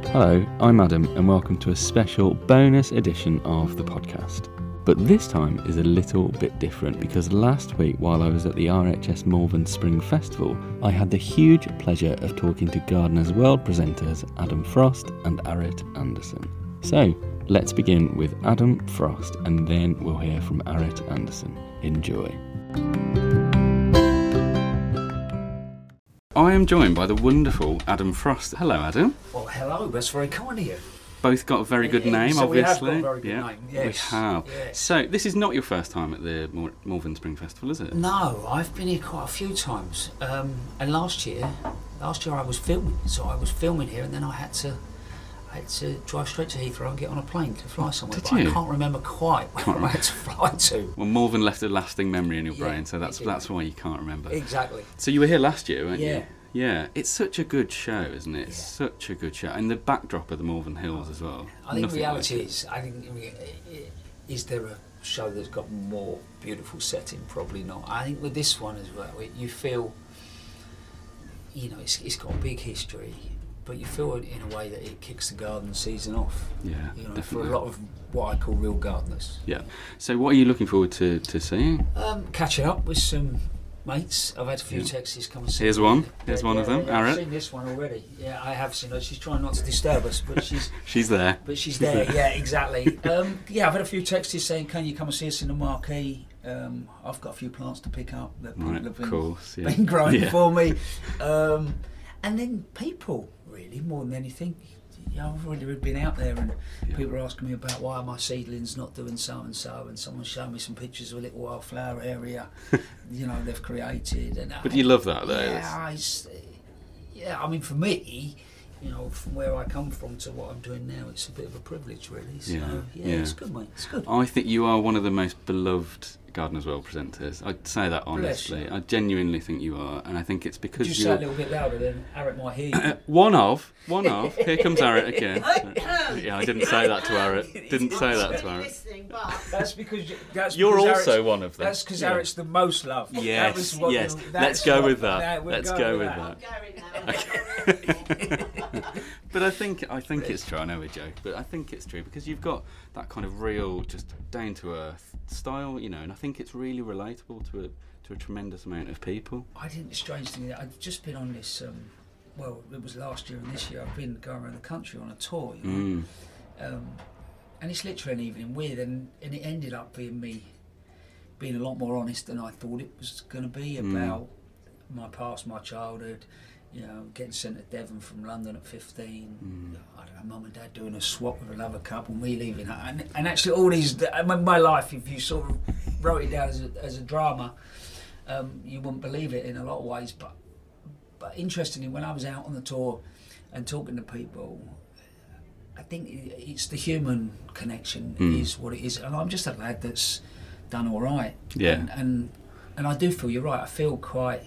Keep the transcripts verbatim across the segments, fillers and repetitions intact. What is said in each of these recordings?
Hello, I'm Adam and welcome to a special bonus edition of the podcast. But this time is a little bit different because last week while I was at the R H S Malvern Spring Festival, I had the huge pleasure of talking to Gardeners World presenters Adam Frost and Arit Anderson. So, let's begin with Adam Frost and then we'll hear from Arit Anderson. Enjoy. I am joined by the wonderful Adam Frost. Hello, Adam. Well, hello. That's very kind of you. Both got a very good name, so obviously. We have got a very good yeah, name, yes. We have. Yes. So, this is not your first time at the Mal- Malvern Spring Festival, is it? No, I've been here quite a few times. Um, and last year, last year I was filming. So I was filming here, and then I had to, I had to drive straight to Heathrow and get on a plane to fly somewhere. Did but you? I can't remember quite where Can't I had to fly to. Well, Malvern left a lasting memory in your Yeah, brain, so that's it did. that's why you can't remember. Exactly. So you were here last year, weren't Yeah. you? Yeah. It's such a good show, isn't it? It's Yeah. such a good show. And the backdrop of the Malvern Hills as well. I think Nothing reality like it. is, I think, is there a show that's got more beautiful setting? Probably not. I think with this one as well, it, you feel, you know, it's, it's got a big history, but you feel it in a way that it kicks the garden season off. Yeah, You know, definitely. for a lot of what I call real gardeners. Yeah. So what are you looking forward to, to seeing? Um, catching up with some mates. I've had a few Yeah. texts come and see Here's me. one. Here's Yeah, one of yeah, them. yeah, I've Arit. seen this one already. Yeah, I have seen her. She's trying not to disturb us, but she's She's there. but she's there. Yeah, exactly. Um, yeah, I've had a few texts saying, "Can you come and see us in the marquee?" Um, I've got a few plants to pick up that people Right, have of been, course. Yeah. been growing Yeah. for me, um, and then people really more than anything. You know, I've really been out there and Yeah. people are asking me about why are my seedlings not doing so and so, and someone showed me some pictures of a little wildflower area, you know, they've created. And But I, you love that, though. yeah, it's, yeah, I mean, for me, you know, from where I come from to what I'm doing now, it's a bit of a privilege, really. So, Yeah, yeah, yeah. it's good, mate. It's good. I think you are one of the most beloved Gardeners World presenters. I'd say that honestly. you. I genuinely think you are, and I think it's because Could you you're say a little bit louder, then Arit might hear you. Uh, one of, one of. Here comes Arit again. Yeah, I didn't say that to Arit. Didn't say that to Arit. Listening, but That's because you- that's You're because also Arit's- one of them. That's because Yeah. Arit's the most loved. That Yes, was what yes. you- Let's that's go what- with that. yeah, we'll Let's go go with with that. that. I'm going now. But I think I think it's true. I know we joke, but I think it's true because you've got that kind of real, just down to earth style, you know. And I think it's really relatable to a to a tremendous amount of people. I think the strange thing is I've just been on this. Um, well, it was last year and this year. I've been going around the country on a tour, you know, Mm. um, and it's literally an evening with, and, and it ended up being me being a lot more honest than I thought it was going to be Mm. about my past, my childhood. You know, getting sent to Devon from London at fifteen. Mm. I don't know, mum and dad doing a swap with another couple, me leaving, and, and actually all these. I mean, my life, if you sort of wrote it down as a, as a drama, um, you wouldn't believe it in a lot of ways. But but interestingly, when I was out on the tour and talking to people, I think it- it's the human connection Mm. is what it is, and I'm just a lad that's done all right. Yeah. and and, and I do feel you're right. I feel quite.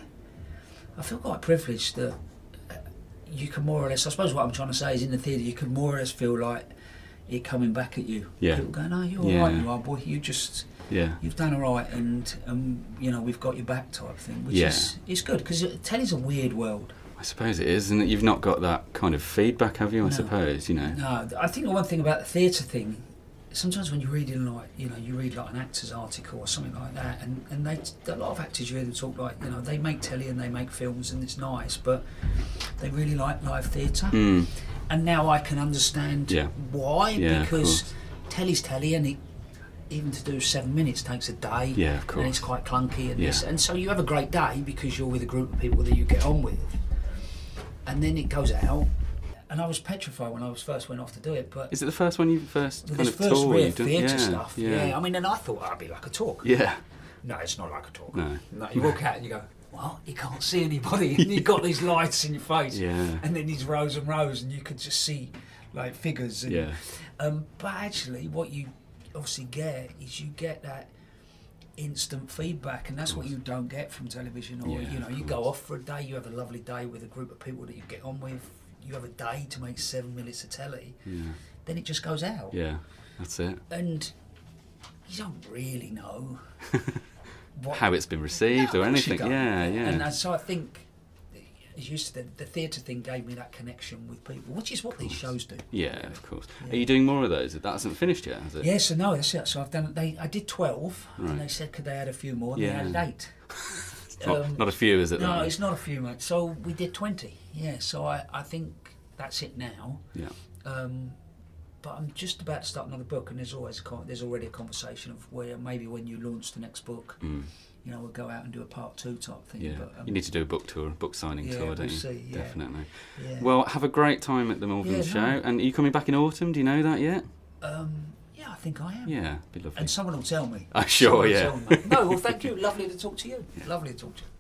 I feel quite privileged that uh, you can more or less, I suppose what I'm trying to say is in the theatre you can more or less feel like it coming back at you. Yeah. People going, oh, you're Yeah. all right, you are, boy, you just, Yeah. you've done all right, and, um, you know, we've got your back type thing, which Yeah. is it's good, because telly's a weird world. I suppose it is, and you've not got that kind of feedback, have you? I No. suppose, you know. No, I think the one thing about the theatre thing, sometimes when you're reading like, you know, you read like an actor's article or something like that, and, and they, a lot of actors you hear them talk like, you know, they make telly and they make films and it's nice, but they really like live theatre. Mm. And now I can understand Yeah. why, Yeah, of because course. telly's telly, and it, even to do seven minutes takes a day. Yeah, of course. And it's quite clunky, and Yeah. this, and so you have a great day because you're with a group of people that you get on with, and then it goes out. And I was petrified when I was first went off to do it, but Is it the first one you first with kind this of first tour real you've done? theatre Yeah, stuff, yeah. yeah. I mean, and I thought I'd be like a talk. Yeah. No, it's not like a talk. No. No, you walk out and you go, well, you can't see anybody, and you've got these lights in your face, Yeah. and then these rows and rows, and you could just see like figures. And, Yeah. Um, but actually, what you obviously get is you get that instant feedback, and that's what you don't get from television. Or Yeah, you know, of you go course. off for a day, you have a lovely day with a group of people that you get on with. You have a day to make seven minutes of telly, Yeah. then it just goes out, Yeah. That's it. and you don't really know what, How it's been received No, or of course you anything. don't. Yeah, yeah. And, and so I think as you said, the, the theatre thing gave me that connection with people, which is what these shows do. Yeah, of course. Yeah. Are you doing more of those? That hasn't finished yet, has it? Yes, yeah, so no, that's it. So I've done. They, I did twelve, right. and they said could they add a few more, and yeah. they added eight. not, um, not a few, is it? No, though? It's not a few, mate. So we did twenty. Yeah, so I, I think that's it now. Yeah. Um, but I'm just about to start another book, and there's always a con- there's already a conversation of where maybe when you launch the next book. Mm. You know, we'll go out and do a part two type thing. Yeah, but, um, you need to do a book tour, a book signing yeah, tour, we'll don't you? See, yeah. Definitely. Yeah. Well, have a great time at the Malvern yeah, show. no. And are you coming back in autumn? Do you know that yet? Um, yeah, I think I am. Yeah, be lovely. And someone will tell me. I'm sure, someone yeah. will tell me. No, well, thank you. Lovely to talk to you. Yeah. Lovely to talk to you.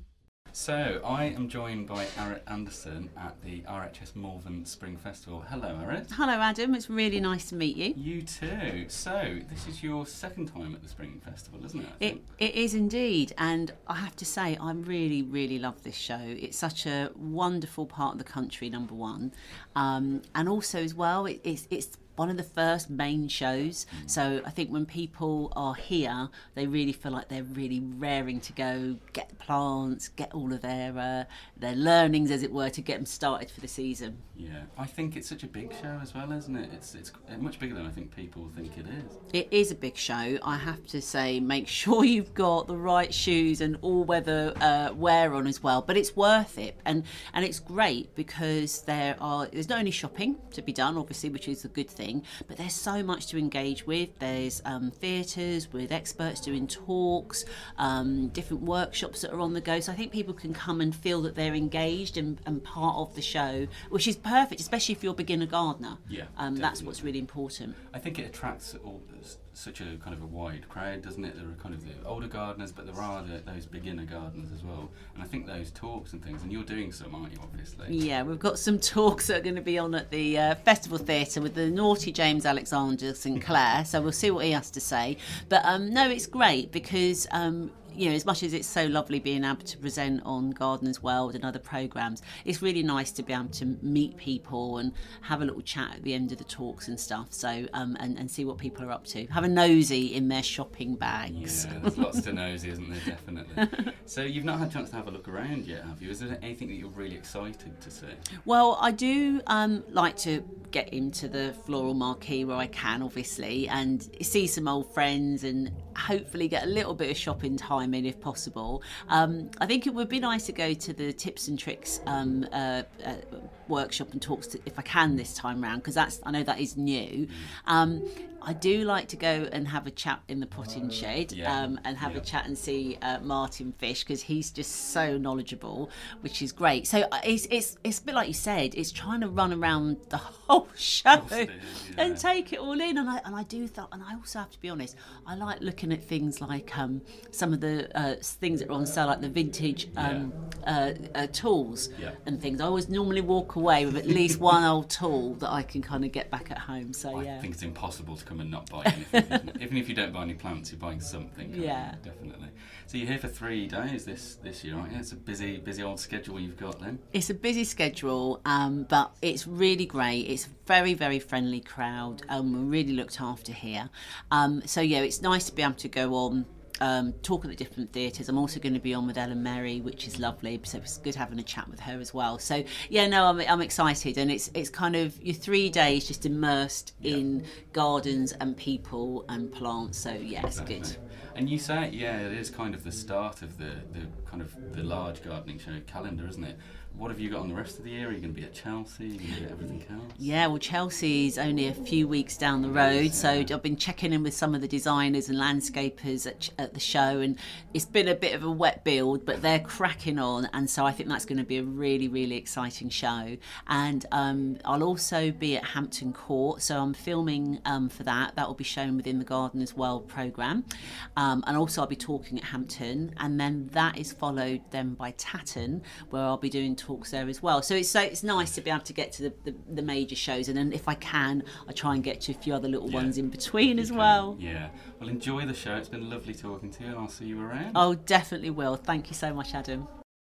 So, I am joined by Arit Anderson at the R H S Malvern Spring Festival. Hello, Arit. Hello, Adam. It's really nice to meet you. You too. So, this is your second time at the Spring Festival, isn't it? I It, think? it is indeed. And I have to say, I really, really love this show. It's such a wonderful part of the country, number one. Um, and also, as well, it, it's, it's one of the first main shows. Mm. So I think when people are here, they really feel like they're really raring to go, get the plants, get all of their uh, their learnings, as it were, to get them started for the season. Yeah, I think it's such a big show as well, isn't it? It's it's much bigger than I think people think it is. It is a big show. I have to say, make sure you've got the right shoes and all-weather uh, wear on as well. But it's worth it, and and it's great because there are there's not only shopping to be done, obviously, which is a good thing. But there's so much to engage with. There's um, theatres with experts doing talks, um, different workshops that are on the go. So I think people can come and feel that they're engaged and, and part of the show, which is perfect, especially if you're a beginner gardener. Yeah, um, that's what's really important. I think it attracts all, such a kind of a wide crowd, doesn't it? There are kind of the older gardeners, but there are the, those beginner gardeners as well. And I think those talks and things, and you're doing some, aren't you, obviously? Yeah, we've got some talks that are going to be on at the uh, Festival Theatre with the naughty James Alexander St Clair, so we'll see what he has to say. But um, no, it's great because um, you know, as much as it's so lovely being able to present on Gardener's World and other programmes, it's really nice to be able to meet people and have a little chat at the end of the talks and stuff. So um, and, and see what people are up to. Have a nosy in their shopping bags. Yeah, there's lots to nosy, isn't there? Definitely. So you've not had a chance to have a look around yet, have you? Is there anything that you're really excited to see? Well, I do um, like to get into the floral marquee where I can, obviously, and see some old friends and hopefully get a little bit of shopping time in if possible. Um, I think it would be nice to go to the tips and tricks um, uh, uh, workshop and talks to, if I can this time round, because that's I know that is new. Um, I do like to go and have a chat in the potting shed yeah. um, and have yeah. a chat and see uh, Martin Fish, because he's just so knowledgeable, which is great. So it's, it's it's a bit like you said, it's trying to run around the whole show is, yeah. and take it all in. And I and I do th- and I also have to be honest, I like looking at things like um, some of the uh, things that are on sale, like the vintage um, yeah. uh, uh, tools yeah. and things. I always normally walk away with at least one old tool that I can kind of get back at home. So I yeah, think it's impossible to come and not buy anything. Even if you don't buy any plants, you're buying something. Yeah, you? Definitely. So you're here for three days this this year, aren't you? It's a busy busy old schedule you've got then. It's a busy schedule, um, but it's really great. It's a very very friendly crowd. Um, we're really looked after here. Um, so yeah, it's nice to be able to go on. Um, talk at the different theatres. I'm also going to be on with Ellen Merry, which is lovely, so it's good having a chat with her as well. So yeah, no, I'm, I'm excited, and it's it's kind of your three days just immersed yeah. in gardens and people and plants. So yeah, it's exactly. good. And you say, yeah, it is kind of the start of the, the kind of the large gardening show calendar, isn't it? What have you got on the rest of the year? Are you going to be at Chelsea? Are you going to be at everything else? Yeah, well, Chelsea's only a few weeks down the road, yeah. so I've been checking in with some of the designers and landscapers at, at the show, and it's been a bit of a wet build, but they're cracking on, and so I think that's going to be a really, really exciting show. And um, I'll also be at Hampton Court, so I'm filming um, for that. That will be shown within the Gardener's World programme, um, and also I'll be talking at Hampton, and then that is followed then by Tatton, where I'll be doing talks there as well. So it's so it's nice to be able to get to the, the, the major shows, and then if I can, I try and get to a few other little yeah. ones in between as can. well. Yeah. Well, enjoy the show. It's been lovely talking to you, and I'll see you around. Oh, definitely will. Thank you so much, Adam.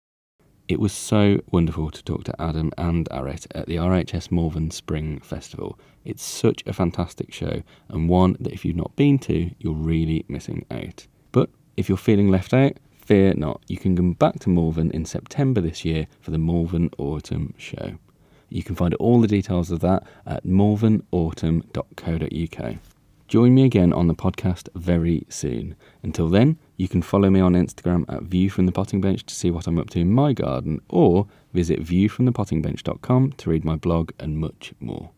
It was so wonderful to talk to Adam and Arit at the R H S Malvern Spring Festival. It's such a fantastic show, and one that if you've not been to, you're really missing out. But if you're feeling left out, fear not, you can come back to Malvern in September this year for the Malvern Autumn Show. You can find all the details of that at malvern autumn dot co dot uk. Join me again on the podcast very soon. Until then, you can follow me on Instagram at View from the Potting Bench to see what I'm up to in my garden, or visit view from the potting bench dot com to read my blog and much more.